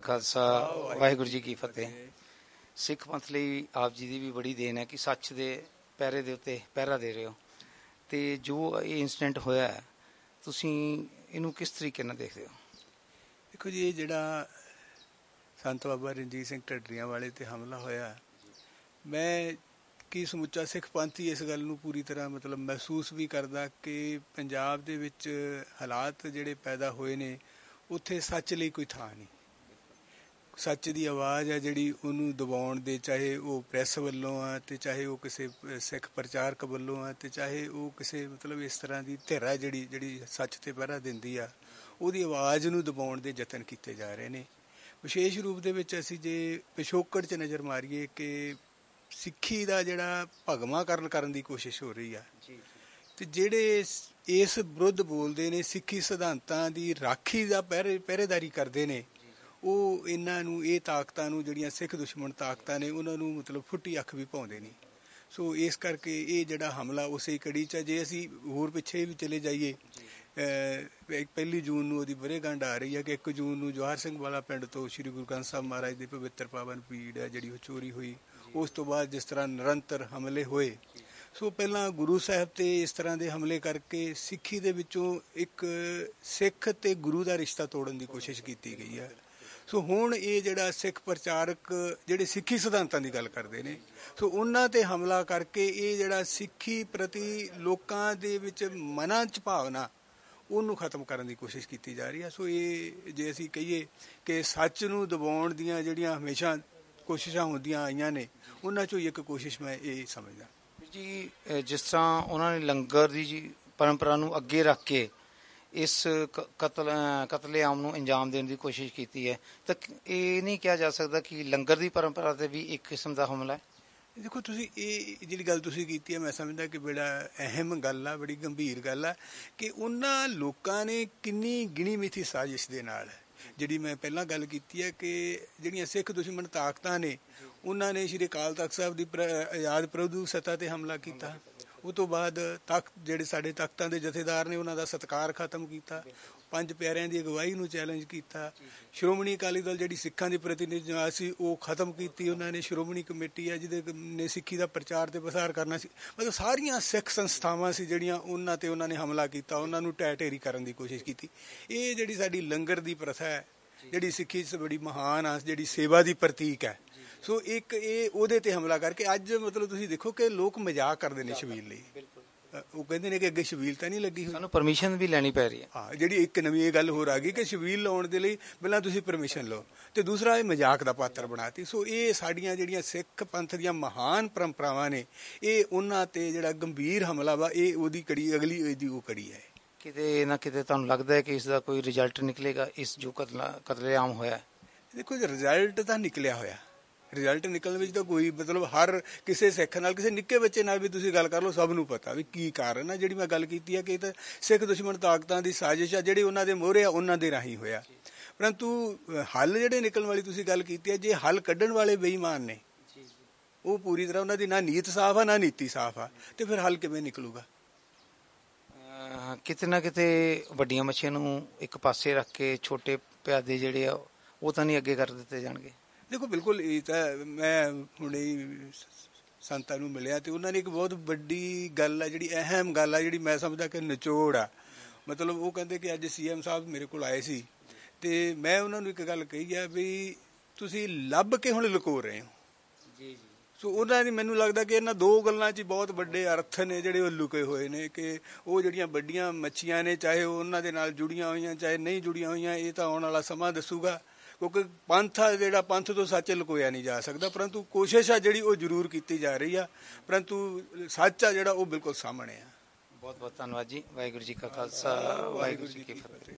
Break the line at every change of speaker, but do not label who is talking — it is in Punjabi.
खालसा वाहिगुरू जी की फतेह। सिख पंथ ਲਈ ਆਪ ਜੀ ਦੀ ਵੀ ਬੜੀ ਦੇਣ ਹੈ ਕਿ ਸੱਚ ਦੇ ਪਹਿਰੇ ਦੇ ਉੱਤੇ ਪਹਿਰਾ ਦੇ ਰਹੇ ਹੋ, ਤੇ ਜੋ ਇਹ ਇਨਸੀਡੈਂਟ ਹੋਇਆ ਤੁਸੀਂ ਇਹਨੂੰ ਕਿਸ ਤਰੀਕੇ ਨਾਲ ਦੇਖਦੇ ਹੋ?
ਦੇਖੋ ਜੀ, ਇਹ ਜਿਹੜਾ ਸੰਤ ਬਾਬਾ ਰਣਜੀਤ ਸਿੰਘ ਢੱਡਰੀਆਂ ਵਾਲੇ ਤੇ ਹਮਲਾ ਹੋਇਆ, ਮੈਂ ਕਿ ਸਮੁੱਚਾ ਸਿੱਖ ਪੰਥ ਹੀ ਇਸ ਗੱਲ ਨੂੰ ਪੂਰੀ ਤਰ੍ਹਾਂ ਮਹਿਸੂਸ ਵੀ ਕਰਦਾ ਕਿ ਪੰਜਾਬ ਦੇ ਵਿੱਚ ਹਾਲਾਤ ਜਿਹੜੇ ਪੈਦਾ ਹੋਏ ਨੇ, ਉੱਥੇ ਸੱਚ ਲਈ ਕੋਈ ਥਾਂ ਨਹੀਂ। ਸੱਚ ਦੀ ਆਵਾਜ਼ ਹੈ ਜਿਹੜੀ, ਉਹਨੂੰ ਦਬਾਉਣ ਦੇ, ਚਾਹੇ ਉਹ ਪ੍ਰੈਸ ਵੱਲੋਂ ਆ, ਤੇ ਚਾਹੇ ਉਹ ਕਿਸੇ ਸਿੱਖ ਪ੍ਰਚਾਰਕ ਵੱਲੋਂ ਆ, ਤੇ ਚਾਹੇ ਉਹ ਕਿਸੇ ਇਸ ਤਰ੍ਹਾਂ ਦੀ ਧਿਰ ਹੈ ਜਿਹੜੀ ਸੱਚ ਤੇ ਪਹਿਰਾ ਦਿੰਦੀ ਆ, ਉਹਦੀ ਆਵਾਜ਼ ਨੂੰ ਦਬਾਉਣ ਦੇ ਯਤਨ ਕੀਤੇ ਜਾ ਰਹੇ ਨੇ। ਵਿਸ਼ੇਸ਼ ਰੂਪ ਦੇ ਵਿੱਚ ਅਸੀਂ ਜੇ ਪਿਛੋਕੜ 'ਚ ਨਜ਼ਰ ਮਾਰੀਏ ਕਿ ਸਿੱਖੀ ਦਾ ਜਿਹੜਾ ਭਗਵਾਂਕਰਨ ਕਰਨ ਦੀ ਕੋਸ਼ਿਸ਼ ਹੋ ਰਹੀ ਆ, ਤੇ ਜਿਹੜੇ ਇਸ ਵਿਰੁੱਧ ਬੋਲਦੇ ਨੇ, ਸਿੱਖੀ ਸਿਧਾਂਤਾਂ ਦੀ ਰਾਖੀ ਦਾ ਪਹਿਰੇਦਾਰੀ ਕਰਦੇ ਨੇ, ਉਹ ਇਹਨਾਂ ਨੂੰ, ਇਹ ਤਾਕਤਾਂ ਨੂੰ, ਜਿਹੜੀਆਂ ਸਿੱਖ ਦੁਸ਼ਮਣ ਤਾਕਤਾਂ ਨੇ, ਉਹਨਾਂ ਨੂੰ ਫੁੱਟੀ ਅੱਖ ਵੀ ਪਾਉਂਦੇ ਨਹੀਂ। ਸੋ ਇਸ ਕਰਕੇ ਇਹ ਜਿਹੜਾ ਹਮਲਾ ਉਸੇ ਕੜੀ 'ਚ, ਜੇ ਅਸੀਂ ਹੋਰ ਪਿੱਛੇ ਵੀ ਚਲੇ ਜਾਈਏ, 1 ਜੂਨ ਨੂੰ ਉਹਦੀ ਵਰ੍ਹੇਗੰਢ ਆ ਰਹੀ ਹੈ ਕਿ 1 ਜੂਨ ਨੂੰ ਜਵਾਹਰ ਸਿੰਘ ਵਾਲਾ ਪਿੰਡ ਤੋਂ ਸ਼੍ਰੀ ਗੁਰੂ ਗ੍ਰੰਥ ਸਾਹਿਬ ਮਹਾਰਾਜ ਦੀ ਪਵਿੱਤਰ ਪਾਵਨ ਪੀੜ ਹੈ ਜਿਹੜੀ ਉਹ ਚੋਰੀ ਹੋਈ। ਉਸ ਤੋਂ ਬਾਅਦ ਜਿਸ ਤਰ੍ਹਾਂ ਨਿਰੰਤਰ ਹਮਲੇ ਹੋਏ, ਸੋ ਪਹਿਲਾਂ ਗੁਰੂ ਸਾਹਿਬ ਤੇ ਇਸ ਤਰ੍ਹਾਂ ਦੇ ਹਮਲੇ ਕਰਕੇ ਸਿੱਖੀ ਦੇ ਵਿੱਚੋਂ ਇੱਕ ਸਿੱਖ ਤੇ ਗੁਰੂ ਦਾ ਰਿਸ਼ਤਾ ਤੋੜਨ ਦੀ ਕੋਸ਼ਿਸ਼ ਕੀਤੀ ਗਈ ਹੈ। ਸੋ ਹੁਣ ਇਹ ਜਿਹੜਾ ਸਿੱਖ ਪ੍ਰਚਾਰਕ ਜਿਹੜੇ ਸਿੱਖੀ ਸਿਧਾਂਤਾਂ ਦੀ ਗੱਲ ਕਰਦੇ ਨੇ, ਸੋ ਉਹਨਾਂ ਤੇ ਹਮਲਾ ਕਰਕੇ ਇਹ ਜਿਹੜਾ ਸਿੱਖੀ ਪ੍ਰਤੀ ਲੋਕਾਂ ਦੇ ਵਿੱਚ ਮਨਾਂ 'ਚ ਭਾਵਨਾ, ਉਹਨੂੰ ਖਤਮ ਕਰਨ ਦੀ ਕੋਸ਼ਿਸ਼ ਕੀਤੀ ਜਾ ਰਹੀ ਹੈ। ਸੋ ਇਹ ਜੇ ਅਸੀਂ ਕਹੀਏ ਕਿ ਸੱਚ ਨੂੰ ਦਬਾਉਣ ਦੀਆਂ ਜਿਹੜੀਆਂ ਹਮੇਸ਼ਾ ਕੋਸ਼ਿਸ਼ਾਂ ਹੁੰਦੀਆਂ ਆਈਆਂ ਨੇ, ਉਹਨਾਂ 'ਚੋਂ ਇੱਕ ਕੋਸ਼ਿਸ਼ ਮੈਂ ਇਹ ਸਮਝਦਾ
ਜੀ। ਜਿਸ ਤਰ੍ਹਾਂ ਉਹਨਾਂ ਨੇ ਲੰਗਰ ਦੀ ਜੀ ਪਰੰਪਰਾ ਨੂੰ ਅੱਗੇ ਰੱਖ ਕੇ ਇਸ ਕਤਲੇਆਮ ਨੂੰ ਅੰਜਾਮ ਦੇਣ ਦੀ ਕੋਸ਼ਿਸ਼ ਕੀਤੀ ਹੈ, ਤਾਂ ਇਹ ਨਹੀਂ ਕਿਹਾ ਜਾ ਸਕਦਾ ਕਿ ਲੰਗਰ ਦੀ ਪਰੰਪਰਾ 'ਤੇ ਵੀ ਇੱਕ ਕਿਸਮ ਦਾ ਹਮਲਾ ਹੈ?
ਦੇਖੋ, ਤੁਸੀਂ ਇਹ ਜਿਹੜੀ ਗੱਲ ਤੁਸੀਂ ਕੀਤੀ ਹੈ, ਮੈਂ ਸਮਝਦਾ ਕਿ ਬੜਾ ਅਹਿਮ ਗੱਲ ਆ, ਬੜੀ ਗੰਭੀਰ ਗੱਲ ਆ ਕਿ ਉਹਨਾਂ ਲੋਕਾਂ ਨੇ ਕਿੰਨੀ ਗਿਣੀ ਮਿਥੀ ਸਾਜ਼ਿਸ਼ ਦੇ ਨਾਲ, ਜਿਹੜੀ ਮੈਂ ਪਹਿਲਾਂ ਗੱਲ ਕੀਤੀ ਹੈ ਕਿ ਜਿਹੜੀਆਂ ਸਿੱਖ ਦੁਸ਼ਮਣ ਤਾਕਤਾਂ ਨੇ, ਉਹਨਾਂ ਨੇ ਸ਼੍ਰੀ ਅਕਾਲ ਤਖ਼ਤ ਸਾਹਿਬ ਦੀ ਆਜ਼ਾਦ ਪ੍ਰਭੂ ਸੱਤਾ 'ਤੇ ਹਮਲਾ ਕੀਤਾ। ਉਹ ਤੋਂ ਬਾਅਦ ਜਿਹੜੇ ਸਾਡੇ ਤਖ਼ਤਾਂ ਦੇ ਜਥੇਦਾਰ ਨੇ, ਉਹਨਾਂ ਦਾ ਸਤਿਕਾਰ ਖਤਮ ਕੀਤਾ, 5 ਪਿਆਰਿਆਂ ਦੀ ਅਗਵਾਈ ਨੂੰ ਚੈਲੰਜ ਕੀਤਾ। ਸ਼੍ਰੋਮਣੀ ਅਕਾਲੀ ਦਲ ਜਿਹੜੀ ਸਿੱਖਾਂ ਦੀ ਪ੍ਰਤੀਨਿਧੀ ਸੀ, ਉਹ ਖਤਮ ਕੀਤੀ ਉਹਨਾਂ ਨੇ। ਸ਼੍ਰੋਮਣੀ ਕਮੇਟੀ ਹੈ ਜਿਹਦੇ ਨੇ ਸਿੱਖੀ ਦਾ ਪ੍ਰਚਾਰ ਤੇ ਪ੍ਰਸਾਰ ਕਰਨਾ ਸੀ, ਸਾਰੀਆਂ ਸਿੱਖ ਸੰਸਥਾਵਾਂ ਸੀ ਜਿਹੜੀਆਂ, ਉਹਨਾਂ ਤੇ ਉਹਨਾਂ ਨੇ ਹਮਲਾ ਕੀਤਾ, ਉਹਨਾਂ ਨੂੰ ਢਹਿ ਢੇਰੀ ਕਰਨ ਦੀ ਕੋਸ਼ਿਸ਼ ਕੀਤੀ। ਇਹ ਜਿਹੜੀ ਸਾਡੀ ਲੰਗਰ ਦੀ ਪ੍ਰਥਾ ਹੈ, ਜਿਹੜੀ ਸਿੱਖੀ 'ਚ ਬੜੀ ਮਹਾਨ ਆ, ਜਿਹੜੀ ਸੇਵਾ ਦੀ ਪ੍ਰਤੀਕ ਹੈ, ਸੋ ਇੱਕ ਇਹ ਉਹਦੇ ਤੇ ਹਮਲਾ ਕਰਕੇ ਅੱਜ ਤੁਸੀਂ ਦੇਖੋ ਕਿ ਲੋਕ ਮਜ਼ਾਕ ਕਰਦੇ ਨੇ ਛਬੀਲ ਲਈ। ਉਹ ਕਹਿੰਦੇ ਨੇ ਕਿ ਅੱਗੇ ਛਬੀਲ ਤਾਂ ਨਹੀਂ ਲੱਗੀ ਹੋਈ,
ਸਾਨੂੰ ਪਰਮਿਸ਼ਨ ਵੀ ਲੈਣੀ ਪੈ ਰਹੀ ਹੈ।
ਹਾਂ, ਜਿਹੜੀ ਇੱਕ ਨਵੀਂ ਇਹ ਗੱਲ ਹੋਰ ਆ ਗਈ ਕਿ ਛਬੀਲ ਲਾਉਣ ਦੇ ਲਈ ਪਹਿਲਾਂ ਤੁਸੀਂ ਪਰਮਿਸ਼ਨ ਲਓ, ਤੇ ਦੂਸਰਾ ਇਹ ਮਜ਼ਾਕ ਦਾ ਪਾਤਰ ਬਣਾਤੀ। ਸੋ ਇਹ ਸਾਡੀਆਂ ਜਿਹੜੀਆਂ ਸਿੱਖ ਪੰਥ ਦੀਆਂ ਮਹਾਨ ਪਰੰਪਰਾਵਾਂ ਨੇ, ਇਹ ਉਹਨਾਂ ਤੇ ਜਿਹੜਾ ਗੰਭੀਰ ਹਮਲਾ ਵਾ, ਇਹ ਉਹਦੀ ਕੜੀ, ਅਗਲੀ ਇਹਦੀ ਉਹ ਕੜੀ ਹੈ। ਕਿਤੇ
ਨਾ ਕਿਤੇ ਤੁਹਾਨੂੰ ਲੱਗਦਾ ਹੈ ਕਿ ਇਸ ਦਾ ਕੋਈ ਰਿਜ਼ਲਟ ਨਿਕਲੇਗਾ, ਇਸ ਜੋ ਕਤਲੇਆਮ ਹੋਇਆ?
ਦੇਖੋ, ਰਿਜ਼ਲਟ ਤਾਂ ਨਿਕਲਿਆ ਹੋਇਆ, ਰਿਜ਼ਲਟ ਨਿਕਲਣ ਵਿੱਚ ਤਾਂ ਕੋਈ ਹਰ ਕਿਸੇ ਸਿੱਖ ਨਾਲ, ਕਿਸੇ ਨਿੱਕੇ ਬੱਚੇ ਨਾਲ ਵੀ ਤੁਸੀਂ ਗੱਲ ਕਰ ਲਓ, ਸਭ ਨੂੰ ਪਤਾ ਵੀ ਕੀ ਕਾਰਨ ਆ। ਜਿਹੜੀ ਮੈਂ ਗੱਲ ਕੀਤੀ ਹੈ ਕਿ ਇਹ ਤਾਂ ਸਿੱਖ ਦੁਸ਼ਮਣ ਤਾਕਤਾਂ ਦੀ ਸਾਜ਼ਿਸ਼ ਆ, ਜਿਹੜੇ ਉਹਨਾਂ ਦੇ ਮੋਹਰੇ ਆ, ਉਹਨਾਂ ਦੇ ਰਾਹੀਂ ਹੋਇਆ। ਪਰੰਤੂ ਹੱਲ ਜਿਹੜੇ ਨਿਕਲਣ ਵਾਲੀ ਤੁਸੀਂ ਗੱਲ ਕੀਤੀ ਹੈ, ਜੇ ਹੱਲ ਕੱਢਣ ਵਾਲੇ ਬੇਈਮਾਨ ਨੇ, ਉਹ ਪੂਰੀ ਤਰ੍ਹਾਂ ਉਹਨਾਂ ਦੀ ਨਾ ਨੀਤ ਸਾਫ਼ ਆ, ਨਾ ਨੀਤੀ ਸਾਫ਼ ਆ, ਤੇ ਫਿਰ ਹੱਲ ਕਿਵੇਂ ਨਿਕਲੂਗਾ?
ਕਿਤੇ ਨਾ ਕਿਤੇ ਵੱਡੀਆਂ ਮੱਛੀਆਂ ਨੂੰ ਇੱਕ ਪਾਸੇ ਰੱਖ ਕੇ ਛੋਟੇ ਪਿਆਦੇ ਜਿਹੜੇ ਆ ਉਹ ਤਾਂ ਨਹੀਂ ਅੱਗੇ ਕਰ ਦਿੱਤੇ ਜਾਣਗੇ?
ਦੇਖੋ, ਬਿਲਕੁਲ। ਇਹ ਤਾਂ ਮੈਂ ਹੁਣੇ ਸੰਤਾਂ ਨੂੰ ਮਿਲਿਆ, ਤੇ ਉਹਨਾਂ ਨੇ ਇੱਕ ਬਹੁਤ ਵੱਡੀ ਗੱਲ ਆ, ਜਿਹੜੀ ਅਹਿਮ ਗੱਲ ਆ, ਜਿਹੜੀ ਮੈਂ ਸਮਝਦਾ ਕਿ ਨਿਚੋੜ ਆ। ਉਹ ਕਹਿੰਦੇ ਕਿ ਅੱਜ CM ਸਾਹਿਬ ਮੇਰੇ ਕੋਲ ਆਏ ਸੀ, ਤੇ ਮੈਂ ਉਹਨਾਂ ਨੂੰ ਇੱਕ ਗੱਲ ਕਹੀ ਆ ਵੀ ਤੁਸੀਂ ਲੱਭ ਕੇ ਹੁਣ ਲੁਕੋ ਰਹੇ ਹੋ। ਜੀ। ਸੋ ਉਹਨਾਂ ਦੀ, ਮੈਨੂੰ ਲੱਗਦਾ ਕਿ ਇਹਨਾਂ 2 ਗੱਲਾਂ 'ਚ ਬਹੁਤ ਵੱਡੇ ਅਰਥ ਨੇ ਜਿਹੜੇ ਉਹ ਲੁਕੇ ਹੋਏ ਨੇ, ਕਿ ਉਹ ਜਿਹੜੀਆਂ ਵੱਡੀਆਂ ਮੱਛੀਆਂ ਨੇ, ਚਾਹੇ ਉਹ ਉਹਨਾਂ ਦੇ ਨਾਲ ਜੁੜੀਆਂ ਹੋਈਆਂ, ਚਾਹੇ ਨਹੀਂ ਜੁੜੀਆਂ ਹੋਈਆਂ, ਇਹ ਤਾਂ ਆਉਣ ਵਾਲਾ ਸਮਾਂ ਦੱਸੂਗਾ। ਕਿਉਂਕਿ ਪੰਥ ਆ ਜਿਹੜਾ, ਪੰਥ ਤੋਂ ਸੱਚ ਲੁਕੋਇਆ ਨਹੀਂ ਜਾ ਸਕਦਾ, ਪਰੰਤੂ ਕੋਸ਼ਿਸ਼ ਆ ਜਿਹੜੀ ਉਹ ਜ਼ਰੂਰ ਕੀਤੀ ਜਾ ਰਹੀ ਆ, ਪਰੰਤੂ ਸੱਚ ਆ ਜਿਹੜਾ ਉਹ ਬਿਲਕੁਲ ਸਾਹਮਣੇ ਆ।
ਬਹੁਤ ਬਹੁਤ ਧੰਨਵਾਦ ਜੀ। ਵਾਹਿਗੁਰੂ ਜੀ ਕਾ ਖਾਲਸਾ, ਵਾਹਿਗੁਰੂ ਜੀ ਕੀ ਫਤਿਹ।